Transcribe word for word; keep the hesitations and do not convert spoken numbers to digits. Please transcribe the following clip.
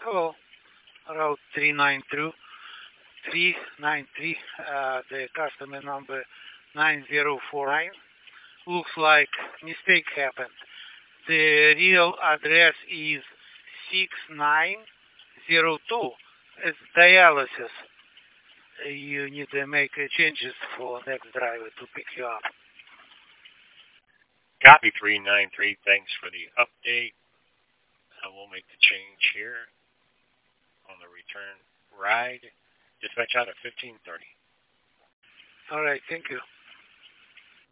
Hello, Route three nine two, three nine three, uh, the customer number nine zero four nine. Looks like mistake happened. The real address is six nine zero two. It's dialysis. You need to make uh, changes for next driver to pick you up. Copy three nine three. Thanks for the update. I will make the change here on the return ride. Dispatch out at fifteen thirty. All right, thank you.